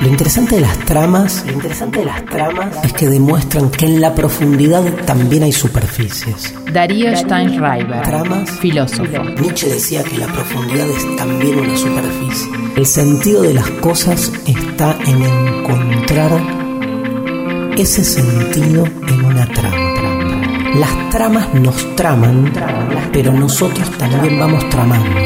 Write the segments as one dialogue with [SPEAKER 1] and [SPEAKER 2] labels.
[SPEAKER 1] Lo interesante de las tramas es que demuestran que en la profundidad también hay superficies.
[SPEAKER 2] Darío Steinschreiber,
[SPEAKER 1] Tramas,
[SPEAKER 2] filósofo.
[SPEAKER 1] Nietzsche decía que la profundidad es también una superficie. El sentido de las cosas está en encontrar ese sentido en una trama. Las tramas nos traman, pero nosotros también vamos tramando.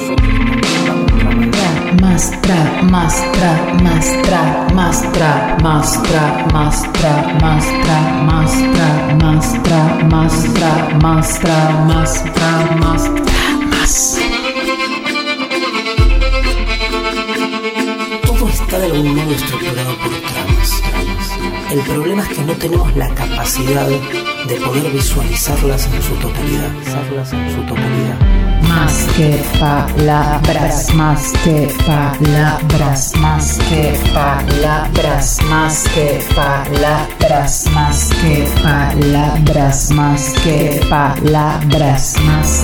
[SPEAKER 1] Todo está de algún modo estructurado por tramas. El problema es que no tenemos la capacidad de poder visualizarlas en su totalidad.
[SPEAKER 2] Más que palabras, más que palabras, más que palabras, más que palabras, más que palabras, más que palabras,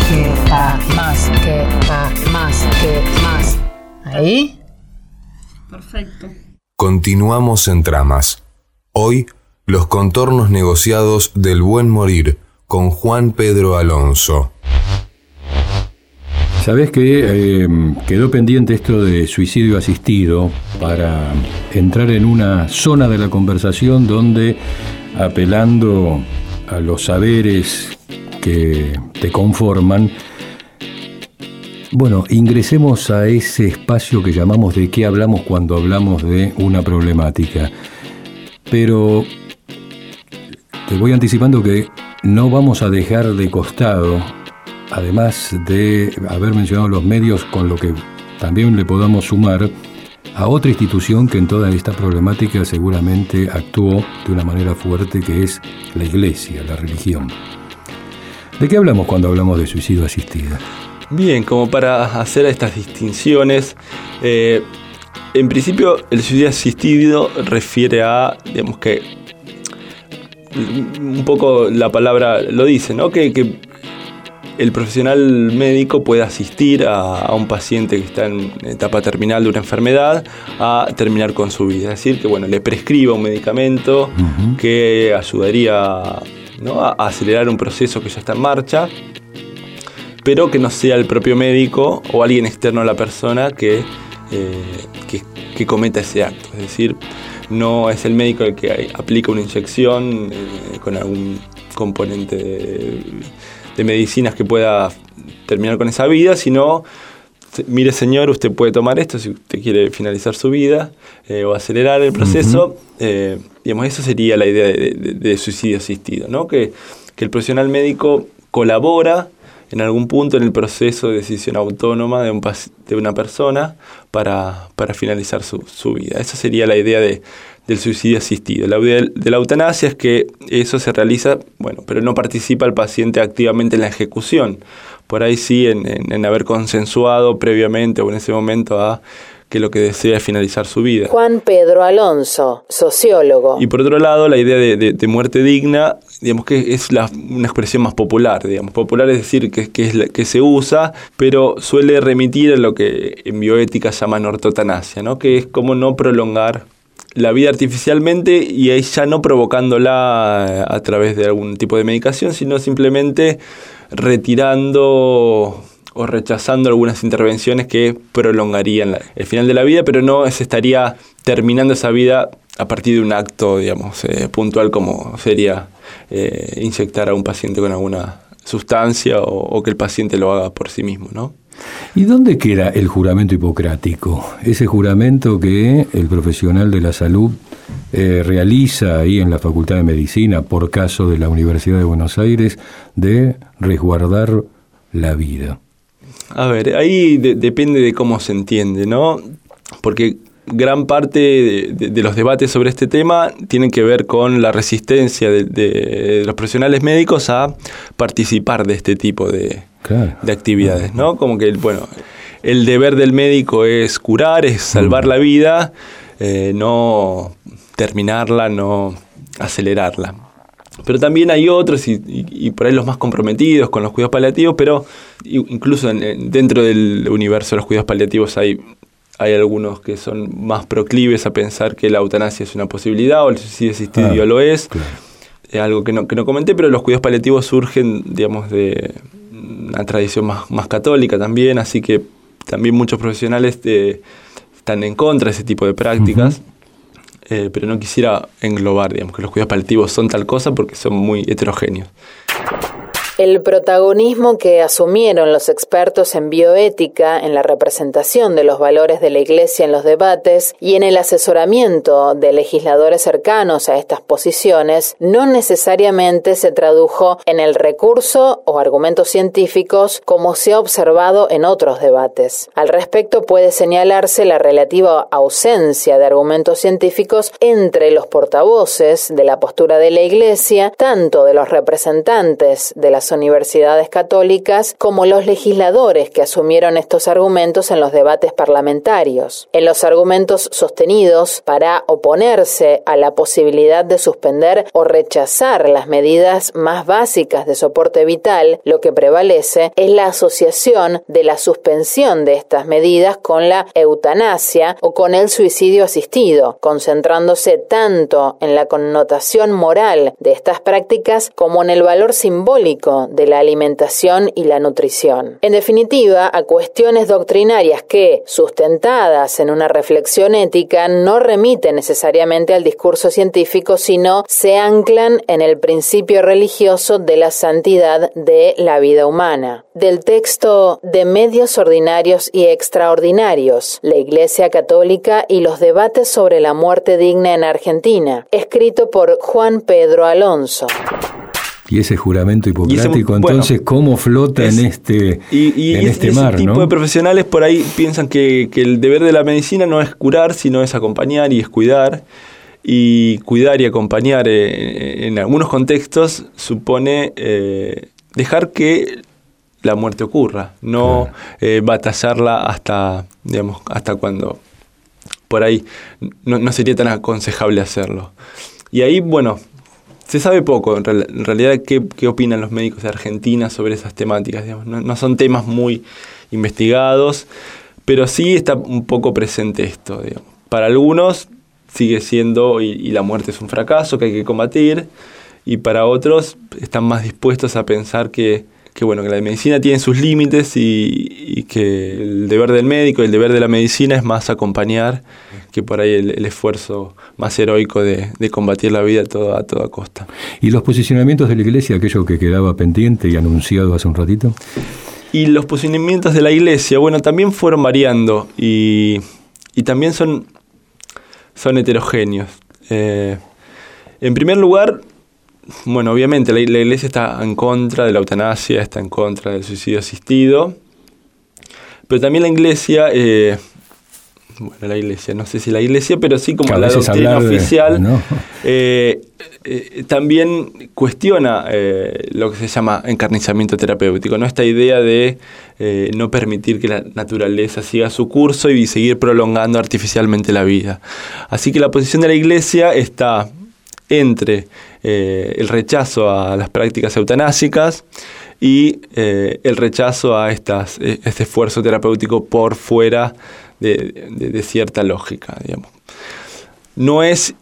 [SPEAKER 2] más que más. ¿Ahí?
[SPEAKER 3] Perfecto.
[SPEAKER 4] Continuamos en Tramas. Hoy, los contornos negociados del buen morir con Juan Pedro Alonso.
[SPEAKER 5] ¿Sabés que quedó pendiente esto de suicidio asistido para entrar en una zona de la conversación donde, apelando a los saberes que te conforman, bueno, ingresemos a ese espacio que llamamos de qué hablamos cuando hablamos de una problemática? Pero te voy anticipando que no vamos a dejar de costado, además de haber mencionado los medios, con lo que también le podamos sumar a otra institución que en toda esta problemática seguramente actuó de una manera fuerte, que es la Iglesia, la religión. ¿De qué hablamos cuando hablamos de suicidio asistido?
[SPEAKER 6] Bien, como para hacer estas distinciones, en principio el suicidio asistido refiere a, digamos que, un poco la palabra lo dice, ¿no? Que el profesional médico puede asistir a un paciente que está en etapa terminal de una enfermedad a terminar con su vida. Es decir, que bueno, le prescriba un medicamento que ayudaría, ¿no?, a acelerar un proceso que ya está en marcha, pero que no sea el propio médico o alguien externo a la persona que cometa ese acto. Es decir, no es el médico el que aplica una inyección con algún componente de medicinas que pueda terminar con esa vida, sino, mire señor, usted puede tomar esto si usted quiere finalizar su vida o acelerar el proceso. Digamos, eso sería la idea de suicidio asistido, ¿no? Que el profesional médico colabora en algún punto en el proceso de decisión autónoma de una persona para finalizar su vida. Esa sería la idea del suicidio asistido. La idea de la eutanasia es que eso se realiza, bueno, pero no participa el paciente activamente en la ejecución. Por ahí sí en haber consensuado previamente o en ese momento a que lo que desea es finalizar su vida.
[SPEAKER 7] Juan Pedro Alonso, sociólogo.
[SPEAKER 6] Y por otro lado, la idea de muerte digna, digamos que es una expresión más popular, digamos. Popular es decir, que se usa, pero suele remitir a lo que en bioética llaman ortotanasia, ¿no? Que es como no prolongar la vida artificialmente y ahí ya no provocándola a través de algún tipo de medicación, sino simplemente retirando o rechazando algunas intervenciones que prolongarían el final de la vida, pero no se estaría terminando esa vida a partir de un acto, digamos, puntual, como sería inyectar a un paciente con alguna sustancia o que el paciente lo haga por sí mismo, ¿no?
[SPEAKER 5] ¿Y dónde queda el juramento hipocrático? Ese juramento que el profesional de la salud realiza ahí en la Facultad de Medicina, por caso de la Universidad de Buenos Aires, de resguardar la vida.
[SPEAKER 6] A ver, ahí depende de cómo se entiende, ¿no? Porque gran parte de los debates sobre este tema tienen que ver con la resistencia de los profesionales médicos a participar de este tipo de actividades, ¿no? Como que, bueno, el deber del médico es curar, es salvar la vida, no terminarla, no acelerarla. Pero también hay otros, y por ahí los más comprometidos con los cuidados paliativos, pero incluso dentro del universo de los cuidados paliativos hay hay algunos que son más proclives a pensar que la eutanasia es una posibilidad o el suicidio asistido lo es.
[SPEAKER 5] Claro.
[SPEAKER 6] Algo que no comenté, pero los cuidados paliativos surgen, digamos, de una tradición más católica también, así que también muchos profesionales están en contra de ese tipo de prácticas, pero no quisiera englobar, digamos, que los cuidados paliativos son tal cosa porque son muy heterogéneos.
[SPEAKER 7] El protagonismo que asumieron los expertos en bioética en la representación de los valores de la Iglesia en los debates y en el asesoramiento de legisladores cercanos a estas posiciones no necesariamente se tradujo en el recurso o argumentos científicos como se ha observado en otros debates. Al respecto puede señalarse la relativa ausencia de argumentos científicos entre los portavoces de la postura de la Iglesia, tanto de los representantes de las universidades católicas como los legisladores que asumieron estos argumentos en los debates parlamentarios. En los argumentos sostenidos para oponerse a la posibilidad de suspender o rechazar las medidas más básicas de soporte vital, lo que prevalece es la asociación de la suspensión de estas medidas con la eutanasia o con el suicidio asistido, concentrándose tanto en la connotación moral de estas prácticas como en el valor simbólico de la alimentación y la nutrición. En definitiva, a cuestiones doctrinarias que, sustentadas en una reflexión ética, no remiten necesariamente al discurso científico, sino se anclan en el principio religioso de la santidad de la vida humana. Del texto de Medios Ordinarios y Extraordinarios, la Iglesia Católica y los debates sobre la muerte digna en Argentina, escrito por Juan Pedro Alonso.
[SPEAKER 5] Y ese juramento hipocrático, entonces, ¿cómo flota en este mar?
[SPEAKER 6] Ese tipo de profesionales por ahí piensan que el deber de la medicina no es curar, sino es acompañar y es cuidar. Y cuidar y acompañar en algunos contextos supone dejar que la muerte ocurra, no batallarla hasta cuando por ahí no sería tan aconsejable hacerlo. Y ahí, bueno, se sabe poco, en realidad, qué opinan los médicos de Argentina sobre esas temáticas. Digamos. No son temas muy investigados, pero sí está un poco presente esto. Digamos. Para algunos sigue siendo, y la muerte es un fracaso que hay que combatir, y para otros están más dispuestos a pensar que la medicina tiene sus límites y que el deber del médico y el deber de la medicina es más acompañar que por ahí el esfuerzo más heroico de combatir la vida a toda costa.
[SPEAKER 5] ¿Y los posicionamientos de la Iglesia, aquello que quedaba pendiente y anunciado hace un ratito?
[SPEAKER 6] Y los posicionamientos de la Iglesia, también fueron variando y también son heterogéneos. En primer lugar, obviamente la Iglesia está en contra de la eutanasia, está en contra del suicidio asistido, pero también la Iglesia, no sé si la Iglesia, pero sí como la doctrina oficial, ¿no? También cuestiona lo que se llama encarnizamiento terapéutico, ¿no? Esta idea de no permitir que la naturaleza siga su curso y seguir prolongando artificialmente la vida. Así que la posición de la Iglesia está entre el rechazo a las prácticas eutanásicas y el rechazo a este esfuerzo terapéutico por fuera de cierta lógica, digamos. No es,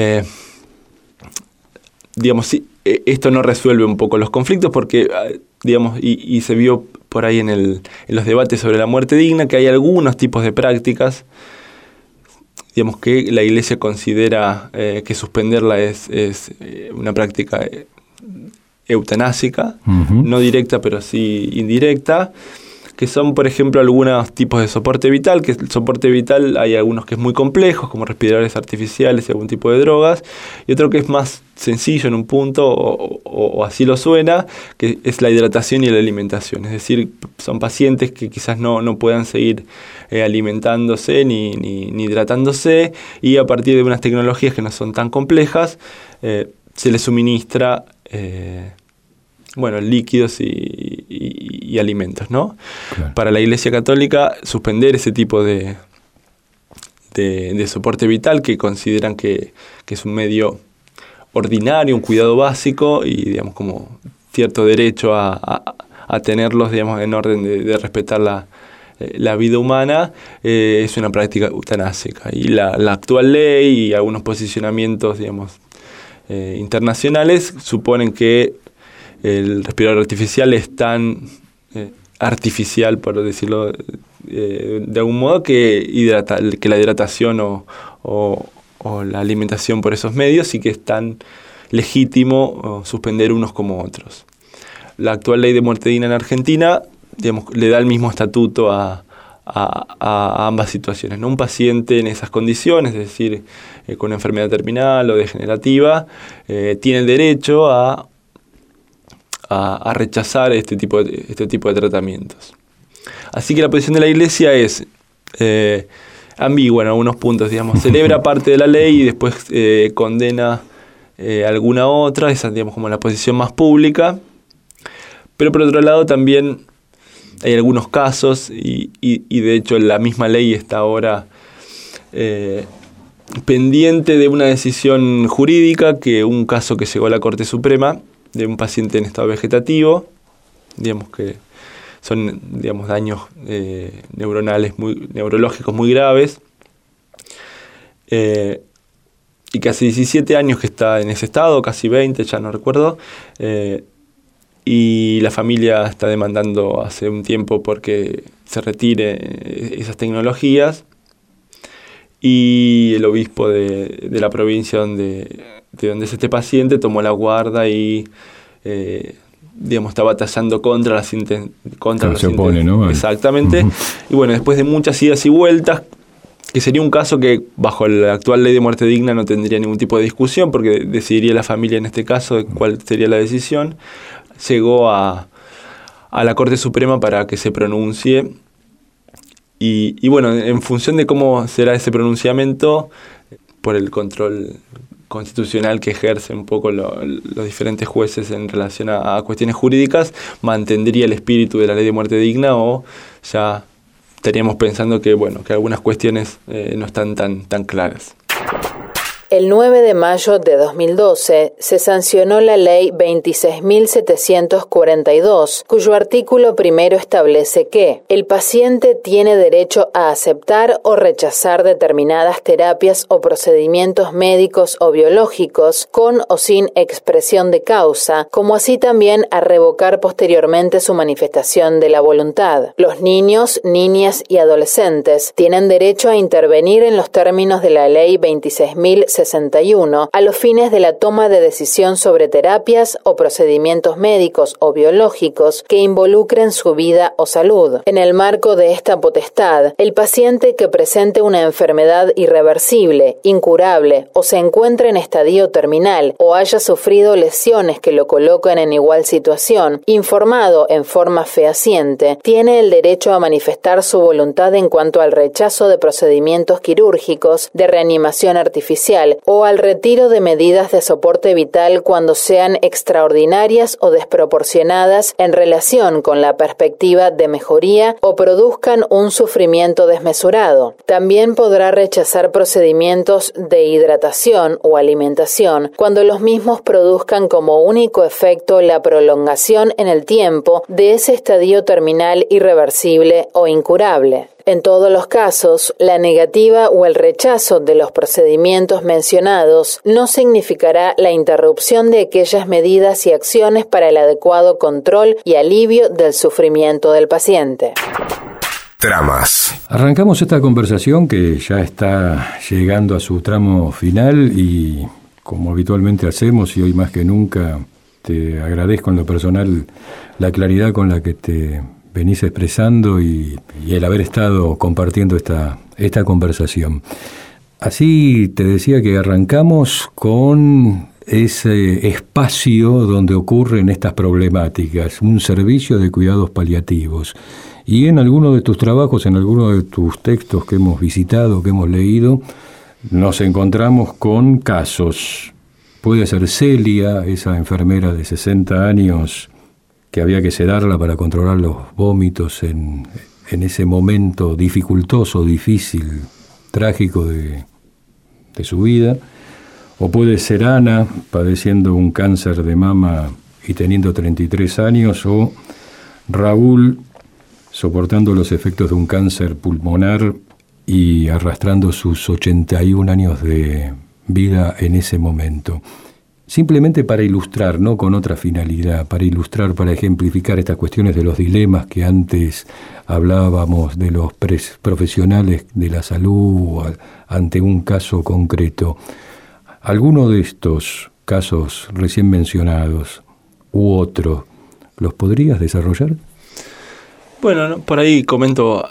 [SPEAKER 6] esto no resuelve un poco los conflictos porque, y se vio por ahí en los debates sobre la muerte digna que hay algunos tipos de prácticas que la Iglesia considera que suspenderla es una práctica eutanásica, no directa pero sí indirecta, que son, por ejemplo, algunos tipos de soporte vital, que el soporte vital hay algunos que es muy complejos, como respiradores artificiales y algún tipo de drogas, y otro que es más sencillo en un punto, o así lo suena, que es la hidratación y la alimentación. Es decir, son pacientes que quizás no puedan seguir alimentándose ni hidratándose, y a partir de unas tecnologías que no son tan complejas, se les suministra líquidos y alimentos, ¿no? Claro. Para la Iglesia Católica, suspender ese tipo de soporte vital, que consideran que es un medio ordinario, un cuidado básico y, como cierto derecho a tenerlos, en orden de respetar la la vida humana, es una práctica eutanásica. Y la actual ley y algunos posicionamientos, digamos, internacionales suponen que el respirador artificial es tan artificial, por decirlo de algún modo, que la hidratación o la alimentación por esos medios, y que es tan legítimo suspender unos como otros. La actual ley de muerte digna en Argentina, digamos, le da el mismo estatuto a ambas situaciones, ¿no? Un paciente en esas condiciones, es decir, con una enfermedad terminal o degenerativa, tiene el derecho a rechazar este tipo de tratamientos. Así que la posición de la Iglesia es ambigua en algunos puntos, digamos, celebra parte de la ley y después condena alguna otra, esa, digamos, como la posición más pública. Pero por otro lado también hay algunos casos, y de hecho la misma ley está ahora pendiente de una decisión jurídica, que un caso que llegó a la Corte Suprema de un paciente en estado vegetativo, digamos que son, digamos, daños neurológicos muy graves, y que hace 17 años que está en ese estado, casi 20, ya no recuerdo, y la familia está demandando hace un tiempo porque se retire esas tecnologías, y el obispo de la provincia de donde es este paciente tomó la guarda y digamos, está batallando contra las intenciones.
[SPEAKER 5] Se opone, ¿no?
[SPEAKER 6] Exactamente. Y bueno, después de muchas idas y vueltas, que sería un caso que bajo la actual ley de muerte digna no tendría ningún tipo de discusión, porque decidiría la familia en este caso de cuál sería la decisión, llegó a la Corte Suprema para que se pronuncie. Y bueno, en función de cómo será ese pronunciamiento, por el control constitucional que ejercen un poco los diferentes jueces en relación a cuestiones jurídicas, mantendría el espíritu de la ley de muerte digna, o ya estaríamos pensando que, bueno, que algunas cuestiones no están tan claras.
[SPEAKER 7] El 9 de mayo de 2012 se sancionó la Ley 26.742, cuyo artículo primero establece que el paciente tiene derecho a aceptar o rechazar determinadas terapias o procedimientos médicos o biológicos con o sin expresión de causa, como así también a revocar posteriormente su manifestación de la voluntad. Los niños, niñas y adolescentes tienen derecho a intervenir en los términos de la Ley 26.061 a los fines de la toma de decisión sobre terapias o procedimientos médicos o biológicos que involucren su vida o salud. En el marco de esta potestad, el paciente que presente una enfermedad irreversible, incurable o se encuentre en estadio terminal o haya sufrido lesiones que lo coloquen en igual situación, informado en forma fehaciente, tiene el derecho a manifestar su voluntad en cuanto al rechazo de procedimientos quirúrgicos, de reanimación artificial o al retiro de medidas de soporte vital cuando sean extraordinarias o desproporcionadas en relación con la perspectiva de mejoría o produzcan un sufrimiento desmesurado. También podrá rechazar procedimientos de hidratación o alimentación cuando los mismos produzcan como único efecto la prolongación en el tiempo de ese estadio terminal irreversible o incurable. En todos los casos, la negativa o el rechazo de los procedimientos mencionados no significará la interrupción de aquellas medidas y acciones para el adecuado control y alivio del sufrimiento del paciente.
[SPEAKER 4] Tramas.
[SPEAKER 5] Arrancamos esta conversación que ya está llegando a su tramo final y, como habitualmente hacemos y hoy más que nunca, te agradezco en lo personal la claridad con la que te venís expresando y el haber estado compartiendo esta conversación. Así te decía que arrancamos con ese espacio donde ocurren estas problemáticas, un servicio de cuidados paliativos. Y en alguno de tus trabajos, en alguno de tus textos que hemos visitado, que hemos leído, nos encontramos con casos. Puede ser Celia, esa enfermera de 60 años, que había que sedarla para controlar los vómitos en ese momento dificultoso, difícil, trágico de su vida. O puede ser Ana, padeciendo un cáncer de mama y teniendo 33 años, o Raúl, soportando los efectos de un cáncer pulmonar y arrastrando sus 81 años de vida en ese momento. Simplemente para ilustrar, no con otra finalidad, para ilustrar, para ejemplificar estas cuestiones de los dilemas que antes hablábamos de los profesionales de la salud ante un caso concreto. ¿Alguno de estos casos recién mencionados u otro, los podrías desarrollar?
[SPEAKER 6] Bueno, por ahí comento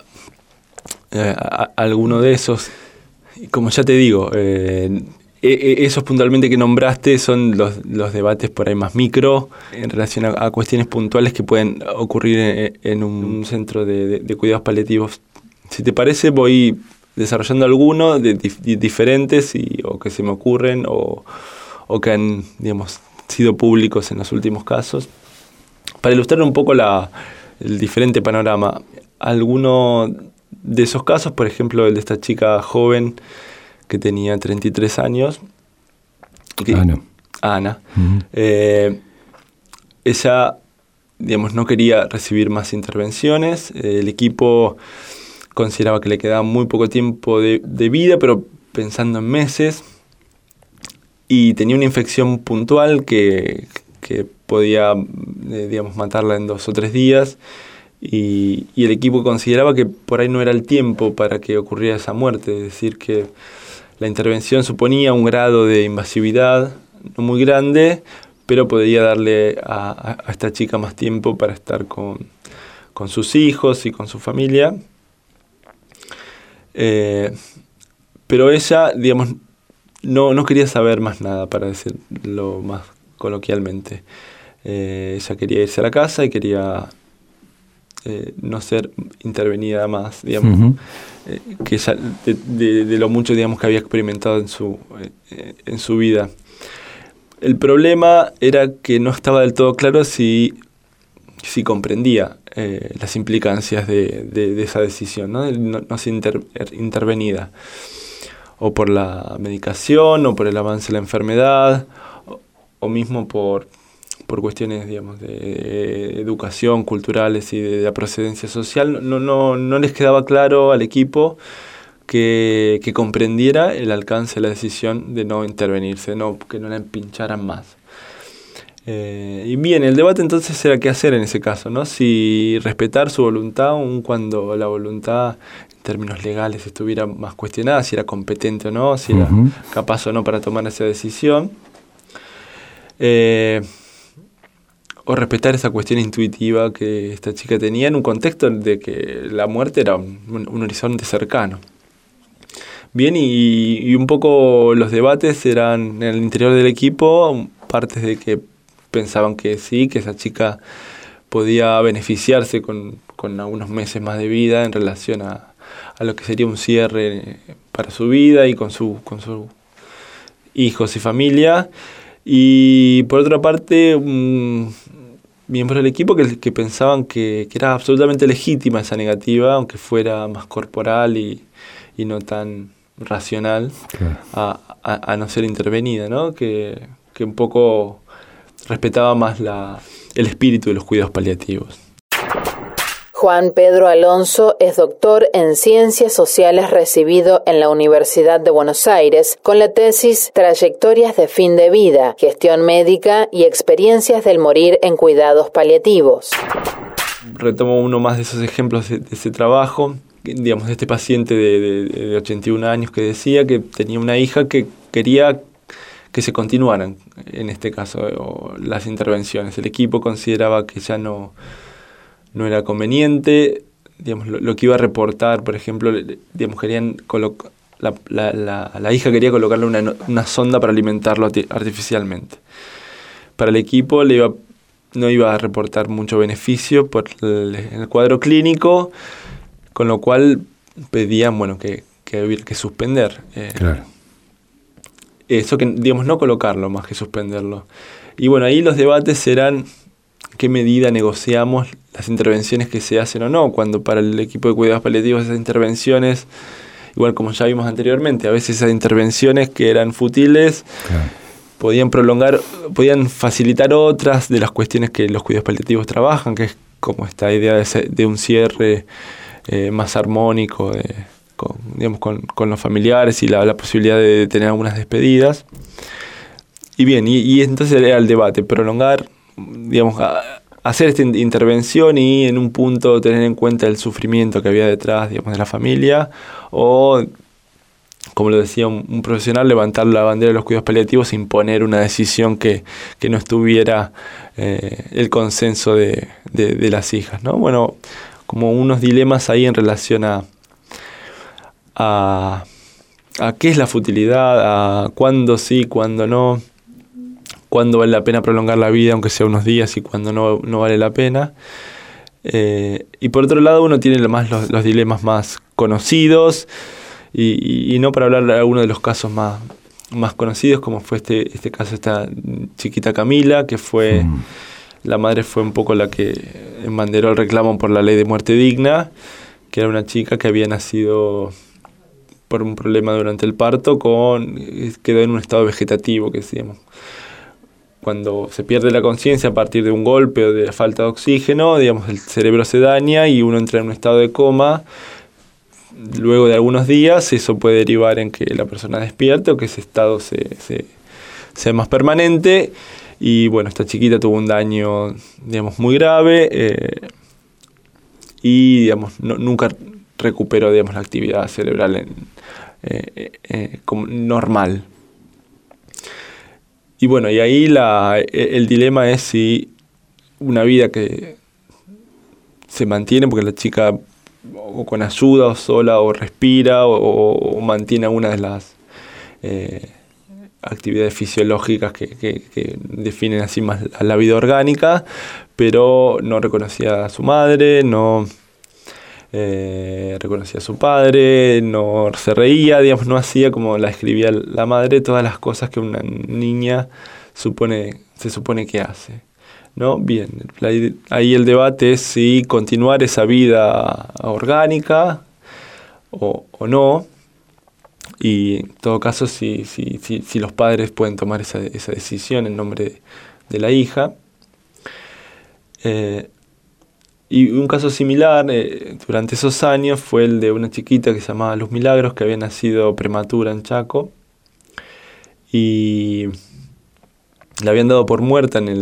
[SPEAKER 6] alguno de esos. Como ya te digo, esos puntualmente que nombraste son los debates por ahí más micro en relación a cuestiones puntuales que pueden ocurrir en un centro de cuidados paliativos. Si te parece, voy desarrollando algunos de diferentes o que se me ocurren o que han, digamos, sido públicos en los últimos casos, para ilustrar un poco el diferente panorama. Alguno de esos casos, por ejemplo, el de esta chica joven que tenía 33 años. Ana. Uh-huh. Ella, digamos, no quería recibir más intervenciones. El equipo consideraba que le quedaba muy poco tiempo de vida, pero pensando en meses. Y tenía una infección puntual que podía, digamos, matarla en 2 o 3 días. Y el equipo consideraba que por ahí no era el tiempo para que ocurriera esa muerte. Es decir, que la intervención suponía un grado de invasividad no muy grande, pero podía darle a esta chica más tiempo para estar con sus hijos y con su familia. Pero ella, digamos, no quería saber más nada, para decirlo más coloquialmente. Ella quería irse a la casa y quería no ser intervenida más, digamos. Uh-huh. Que ya de lo mucho, digamos, que había experimentado en su vida. El problema era que no estaba del todo claro si comprendía las implicancias de esa decisión, ¿no? No ser intervenida, o por la medicación, o por el avance de la enfermedad, o mismo por cuestiones, digamos, de educación, culturales y de la procedencia social. No les quedaba claro al equipo que comprendiera el alcance de la decisión de no intervenirse, que no la empincharan más. Y bien, el debate entonces era qué hacer en ese caso, ¿no? Si respetar su voluntad, aun cuando la voluntad en términos legales estuviera más cuestionada, si era competente o no, si era capaz o no para tomar esa decisión. O respetar esa cuestión intuitiva que esta chica tenía en un contexto de que la muerte era un horizonte cercano. Bien, y un poco los debates eran en el interior del equipo, partes de que pensaban que sí, que esa chica podía beneficiarse con algunos meses más de vida en relación a lo que sería un cierre para su vida y con sus hijos y familia. Y por otra parte, miembros del equipo que pensaban que era absolutamente legítima esa negativa, aunque fuera más corporal y no tan racional, claro, a no ser intervenida, ¿no? Que un poco respetaba más el espíritu de los cuidados paliativos.
[SPEAKER 7] Juan Pedro Alonso es doctor en Ciencias Sociales recibido en la Universidad de Buenos Aires con la tesis Trayectorias de fin de vida, gestión médica y experiencias del morir en cuidados paliativos.
[SPEAKER 6] Retomo uno más de esos ejemplos de ese trabajo, digamos, de este paciente de 81 años que decía que tenía una hija que quería que se continuaran, en este caso, las intervenciones. El equipo consideraba que ya no era conveniente, digamos, lo que iba a reportar, por ejemplo, digamos, querían la hija quería colocarle una sonda para alimentarlo artificialmente. Para el equipo no iba a reportar mucho beneficio por el cuadro clínico, con lo cual pedían, bueno, que había que suspender.
[SPEAKER 5] Claro.
[SPEAKER 6] Eso que, digamos, no colocarlo más que suspenderlo. Y bueno, ahí los debates eran qué medida negociamos las intervenciones que se hacen o no, cuando para el equipo de cuidados paliativos esas intervenciones, igual como ya vimos anteriormente, a veces esas intervenciones que eran fútiles, claro, podían facilitar otras de las cuestiones que los cuidados paliativos trabajan, que es como esta idea de un cierre más armónico con los familiares y la posibilidad de tener algunas despedidas. Y bien, y entonces era el debate, prolongar, hacer esta intervención y en un punto tener en cuenta el sufrimiento que había detrás, de la familia, o, como lo decía un profesional, levantar la bandera de los cuidados paliativos e imponer una decisión que no estuviera el consenso de las hijas, ¿no? Bueno, como unos dilemas ahí en relación a qué es la futilidad, a cuándo sí, cuándo no, cuándo vale la pena prolongar la vida, aunque sea unos días, y cuándo no vale la pena. Y por otro lado, uno tiene más los dilemas más conocidos, y no para hablar de alguno de los casos más conocidos, como fue este caso, esta chiquita Camila, que fue la madre fue un poco la que embanderó el reclamo por la ley de muerte digna, que era una chica que había nacido por un problema durante el parto, quedó en un estado vegetativo, que decíamos. Cuando se pierde la conciencia a partir de un golpe o de la falta de oxígeno, el cerebro se daña y uno entra en un estado de coma. Luego de algunos días, eso puede derivar en que la persona despierte o que ese estado sea más permanente. Y bueno, esta chiquita tuvo un daño, muy grave y, nunca recuperó, la actividad cerebral como normal. Y bueno, y ahí el dilema es si una vida que se mantiene, porque la chica o con ayuda o sola o respira o mantiene alguna de las actividades fisiológicas que definen así más la vida orgánica, pero no reconocía a su madre, no reconocía a su padre, no se reía, no hacía como la escribía la madre, todas las cosas que una niña se supone que hace, ¿no? Bien, ahí el debate es si continuar esa vida orgánica o no, y en todo caso si los padres pueden tomar esa decisión en nombre de la hija. Y un caso similar durante esos años fue el de una chiquita que se llamaba Luz Milagros, que había nacido prematura en Chaco, y la habían dado por muerta en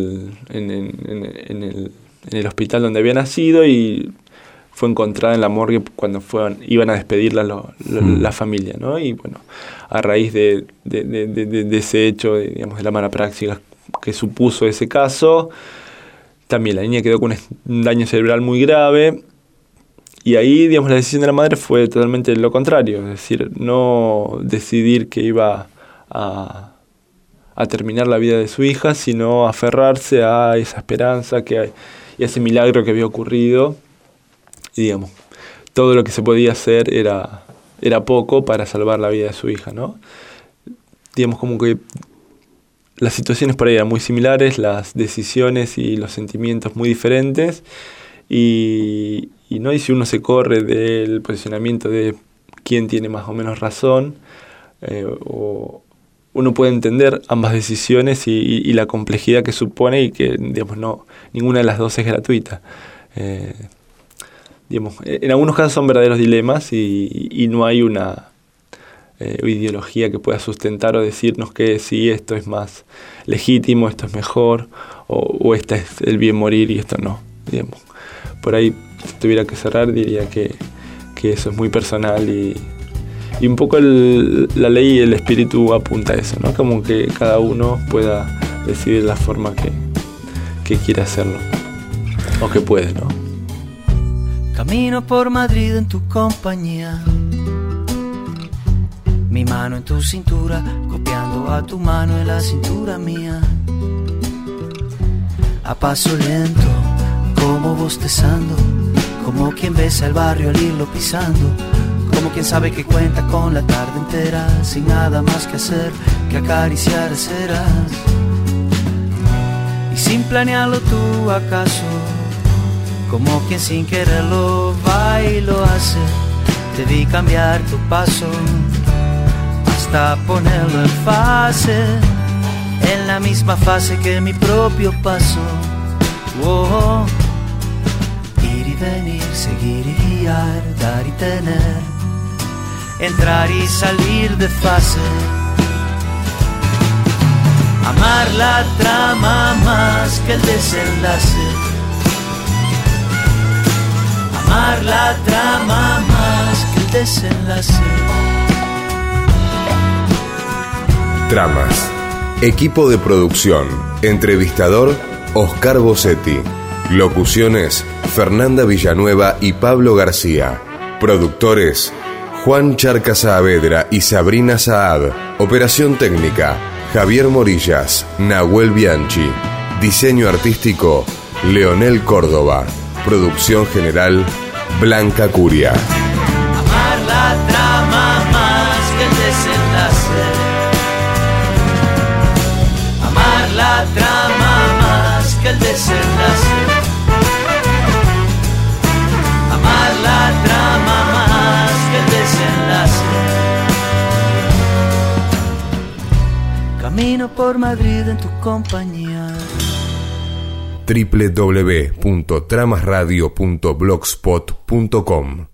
[SPEAKER 6] el hospital donde había nacido, y fue encontrada en la morgue cuando iban a despedirla la familia, ¿no? Y bueno, a raíz de ese hecho, de la mala praxis que supuso ese caso, también la niña quedó con un daño cerebral muy grave, y ahí, la decisión de la madre fue totalmente lo contrario, es decir, no decidir que iba a terminar la vida de su hija, sino aferrarse a esa esperanza y a ese milagro que había ocurrido, y todo lo que se podía hacer era poco para salvar la vida de su hija, ¿no? Como que las situaciones por ahí eran muy similares, las decisiones y los sentimientos muy diferentes, y si uno se corre del posicionamiento de quién tiene más o menos razón, uno puede entender ambas decisiones y la complejidad que supone, y que ninguna de las dos es gratuita. En algunos casos son verdaderos dilemas, y no hay una ideología que pueda sustentar o decirnos que sí, esto es más legítimo, esto es mejor, o este es el bien morir y esto no. Por ahí, si tuviera que cerrar, diría que eso es muy personal, y un poco la ley y el espíritu apunta a eso, ¿no? Como que cada uno pueda decidir la forma que quiere hacerlo, o que puede, ¿no?
[SPEAKER 8] Camino por Madrid en tu compañía, mi mano en tu cintura, copiando a tu mano en la cintura mía. A paso lento, como bostezando, como quien besa el barrio al irlo pisando, como quien sabe que cuenta con la tarde entera, sin nada más que hacer que acariciar ceras. Y sin planearlo tú acaso, como quien sin quererlo va y lo hace, te vi cambiar tu paso hasta ponerlo en fase, en la misma fase que mi propio paso. Oh, venir, seguir y guiar, dar y tener, entrar y salir de fase. Amar la trama más que el desenlace. Amar la trama más que el desenlace.
[SPEAKER 4] Tramas. Equipo de producción. Entrevistador, Oscar Bossetti. Locuciones, Fernanda Villanueva y Pablo García. Productores, Juan Charca Saavedra y Sabrina Saad. Operación técnica, Javier Morillas, Nahuel Bianchi. Diseño artístico, Leonel Córdoba. Producción general, Blanca Curia.
[SPEAKER 8] Amar la trama más que el desenlace. Amar la trama más que el desenlace. Amar la trama más que el desenlace. Camino por Madrid en tu compañía.
[SPEAKER 4] www.tramasradio.blogspot.com